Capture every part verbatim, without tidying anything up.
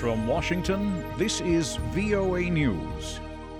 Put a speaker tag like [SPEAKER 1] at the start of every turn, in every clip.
[SPEAKER 1] From Washington, this is V O A News.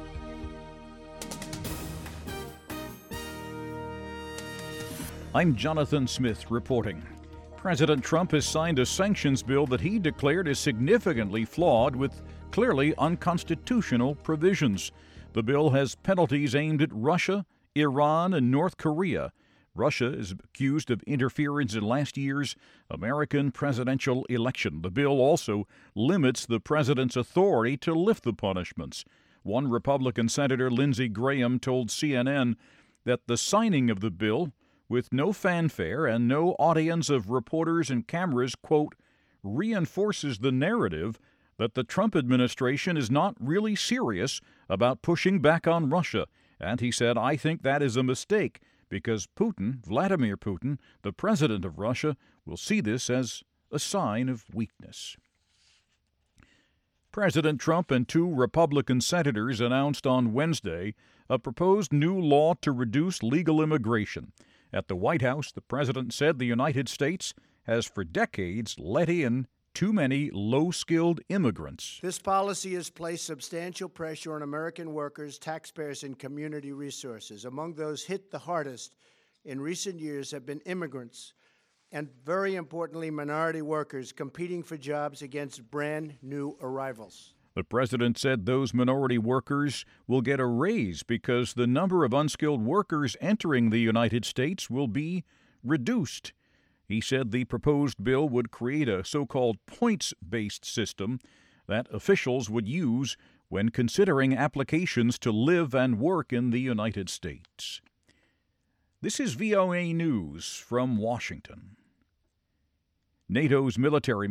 [SPEAKER 1] I'm Jonathan Smith reporting. President Trump has signed a sanctions bill that he declared is significantly flawed with clearly unconstitutional provisions. The bill has penalties aimed at Russia, Iran, and North Korea. Russia is accused of interference in last year's American presidential election. The bill also limits the president's authority to lift the punishments. One Republican Senator, Lindsey Graham, told C N N that the signing of the bill, with no fanfare and no audience of reporters and cameras, quote, reinforces the narrative that the Trump administration is not really serious about pushing back on Russia. And he said, I think that is a mistake, because Putin, Vladimir Putin, the president of Russia, will see this as a sign of weakness. President Trump and two Republican senators announced on Wednesday a proposed new law to reduce legal immigration. At the White House, the president said the United States has for decades let in too many low-skilled immigrants.
[SPEAKER 2] This policy has placed substantial pressure on American workers, taxpayers, and community resources. Among those hit the hardest in recent years have been immigrants and, very importantly, minority workers competing for jobs against brand new arrivals.
[SPEAKER 1] The president said those minority workers will get a raise because the number of unskilled workers entering the United States will be reduced. He said the proposed bill would create a so-called points-based system that officials would use when considering applications to live and work in the United States. This is V O A News from Washington. NATO's military